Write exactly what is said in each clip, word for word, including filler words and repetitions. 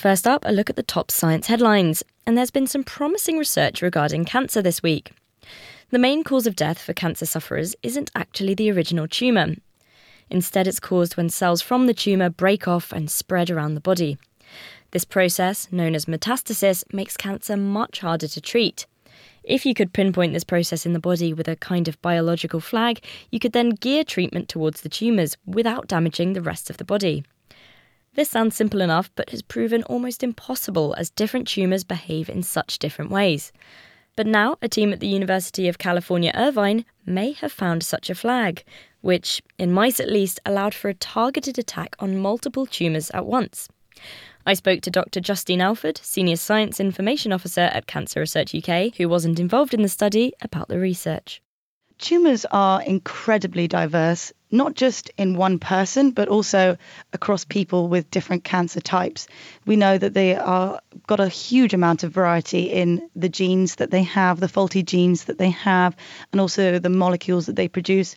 First up, a look at the top science headlines. And there's been some promising research regarding cancer this week. The main cause of death for cancer sufferers isn't actually the original tumour. Instead, it's caused when cells from the tumour break off and spread around the body. This process, known as metastasis, makes cancer much harder to treat. If you could pinpoint this process in the body with a kind of biological flag, you could then gear treatment towards the tumours without damaging the rest of the body. This sounds simple enough, but has proven almost impossible as different tumours behave in such different ways. But now, a team at the University of California, Irvine may have found such a flag, which, in mice at least, allowed for a targeted attack on multiple tumours at once. I spoke to Doctor Justine Alford, Senior Science Information Officer at Cancer Research U K, who wasn't involved in the study, about the research. Tumours are incredibly diverse, not just in one person, but also across people with different cancer types. We know that they are got a huge amount of variety in the genes that they have, the faulty genes that they have, and also the molecules that they produce.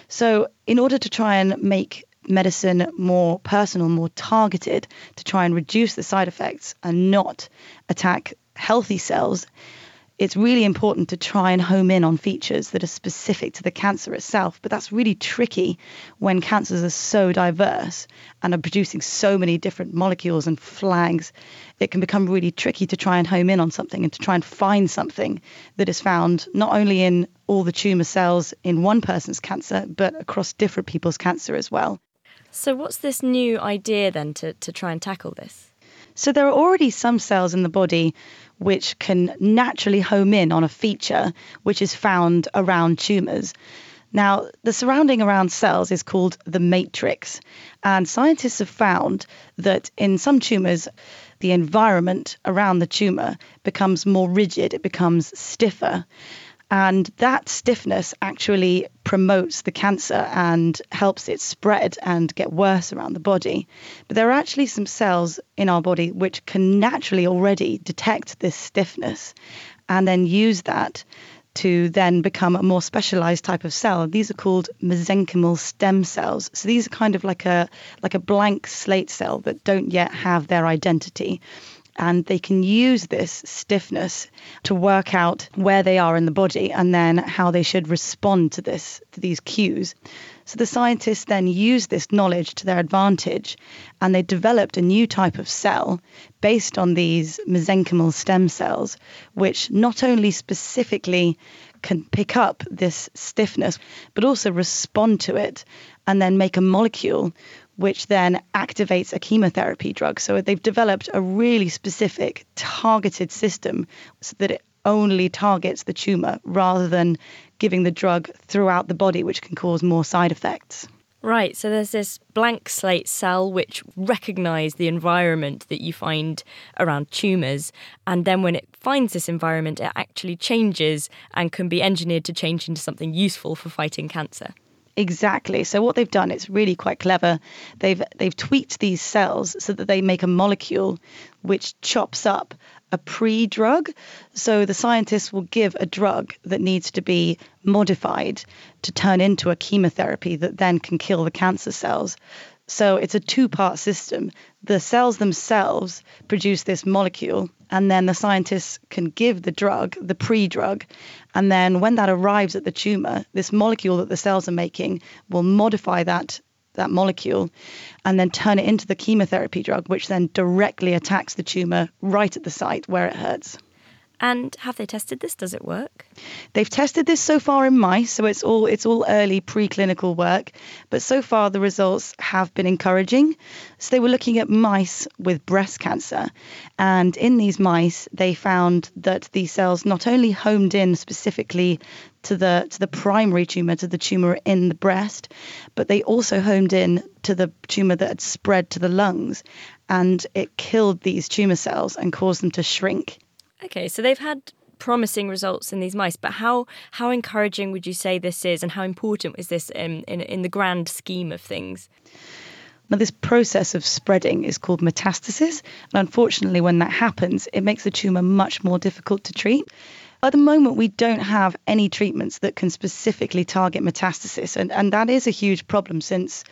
So in order to try and make medicine more personal, more targeted, to try and reduce the side effects and not attack healthy cells, it's really important to try and home in on features that are specific to the cancer itself. But that's really tricky when cancers are so diverse and are producing so many different molecules and flags. It can become really tricky to try and home in on something and to try and find something that is found not only in all the tumour cells in one person's cancer, but across different people's cancer as well. So what's this new idea then to, to try and tackle this? So there are already some cells in the body which can naturally home in on a feature which is found around tumours. Now, the surrounding around cells is called the matrix, and scientists have found that in some tumours, the environment around the tumour becomes more rigid, it becomes stiffer. And that stiffness actually promotes the cancer and helps it spread and get worse around the body. But there are actually some cells in our body which can naturally already detect this stiffness and then use that to then become a more specialized type of cell. These are called mesenchymal stem cells. So these are kind of like a like a blank slate cell that don't yet have their identity. And they can use this stiffness to work out where they are in the body and then how they should respond to this, to these cues. So the scientists then used this knowledge to their advantage, and they developed a new type of cell based on these mesenchymal stem cells, which not only specifically can pick up this stiffness, but also respond to it and then make a molecule which then activates a chemotherapy drug. So they've developed a really specific targeted system so that it only targets the tumour rather than giving the drug throughout the body, which can cause more side effects. Right, so there's this blank slate cell which recognise the environment that you find around tumours, and then when it finds this environment, it actually changes and can be engineered to change into something useful for fighting cancer. Exactly. So what they've done, it's really quite clever. They've they've tweaked these cells so that they make a molecule which chops up a pre-drug. So the scientists will give a drug that needs to be modified to turn into a chemotherapy that then can kill the cancer cells. So it's a two-part system. The cells themselves produce this molecule, and then the scientists can give the drug, the pre-drug, and then when that arrives at the tumour, this molecule that the cells are making will modify that that molecule and then turn it into the chemotherapy drug, which then directly attacks the tumour right at the site where it hurts. And have they tested this? Does it work? They've tested this so far in mice, so it's all it's all early preclinical work, but so far the results have been encouraging. So they were looking at mice with breast cancer, and in these mice they found that these cells not only homed in specifically to the to the primary tumour, to the tumour in the breast, but they also homed in to the tumour that had spread to the lungs, and it killed these tumour cells and caused them to shrink. Okay, so they've had promising results in these mice, but how how encouraging would you say this is, and how important is this in, in, in the grand scheme of things? Now, this process of spreading is called metastasis, and unfortunately when that happens, it makes the tumour much more difficult to treat. At the moment, we don't have any treatments that can specifically target metastasis, and, and that is a huge problem since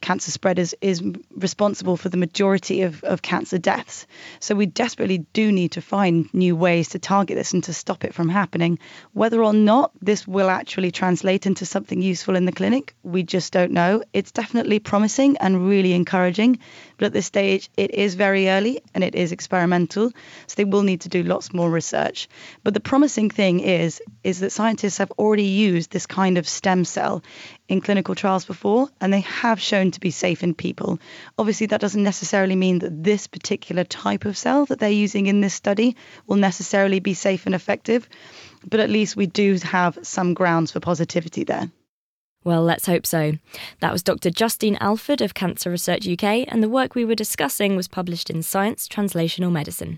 cancer spread is, is responsible for the majority of, of cancer deaths. So we desperately do need to find new ways to target this and to stop it from happening. Whether or not this will actually translate into something useful in the clinic, we just don't know. It's definitely promising and really encouraging, but at this stage it is very early and it is experimental, so they will need to do lots more research. But the promising thing is, is that scientists have already used this kind of stem cell in clinical trials before, and they have shown to be safe in people. Obviously, that doesn't necessarily mean that this particular type of cell that they're using in this study will necessarily be safe and effective, but at least we do have some grounds for positivity there. Well, let's hope so. That was Doctor Justine Alford of Cancer Research U K, and the work we were discussing was published in Science Translational Medicine.